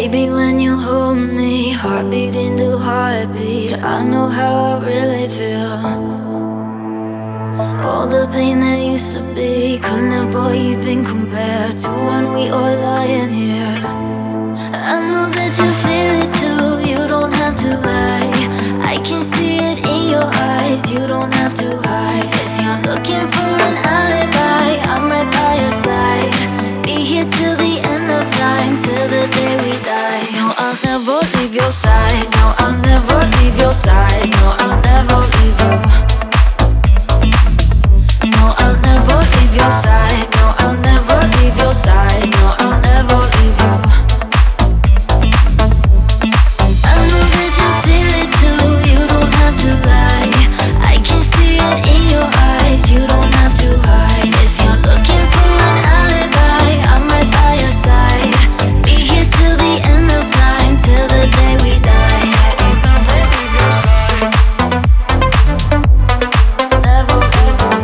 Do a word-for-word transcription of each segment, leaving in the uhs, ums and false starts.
Baby, when you hold me, heart beating to heartbeat, I know how I really feel. All the pain that used to be could never even compare to when we are lying here. I know that you feel it too, you don't have to lie. I can see it in your eyes, you don't have to hide. If you're looking for an alibi, I'm right by your side. Be here till the end of time, till the day we die. No, I'll never leave your side. No, I'll never leave your side. No, I'll never leave you. No, I'll never leave your side. No, I'll never leave your side. No, I'll never leave you. I know that you feel it too, you don't have to lie. I can see it in your eyes, you don't have to hide. If you're looking for an alibi, I'm right by your side. Be here till the end of time, till the day we die. I'll never leave your side. Never leave you.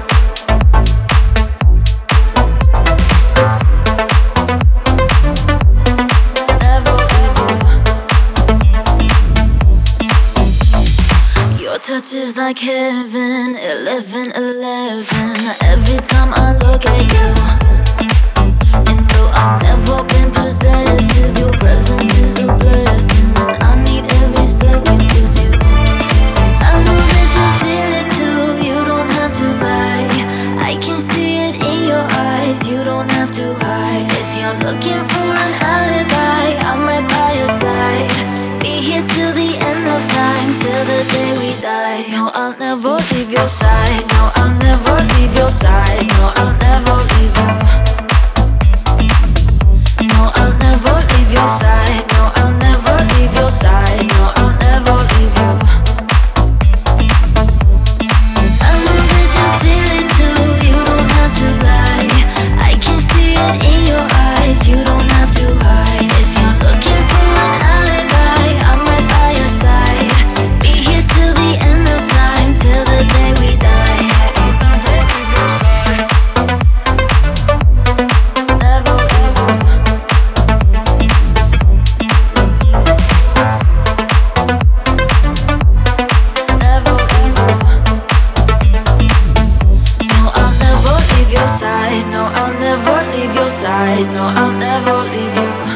Never leave you. Your touch is like heaven, eleven eleven. Every time I look at you, and though I've never been possessive, your presence is a blessing, and I need every second with you. I know that you feel it too, you don't have to lie. I can see it in your eyes, you don't have to hide. If you're looking for an alibi, I'm right by your side. Be here till the end of time, till the day we die. No, I'll never leave your side. No, I'll never leave your side. No, I'll never leave you. No, I'll never leave your side. No, I'll never leave your side. No, I'll never leave you. I know that you feel it too, you don't have to lie. I can see it in your eyes, you don't have to hide. If you're looking for an alibi, I'm right by your side. Be here till the end of time, till the day we die. I'll never leave your side. Never leave you. Never leave you. No, I'll never leave your side. No, I'll never leave your side. No, I'll never leave you.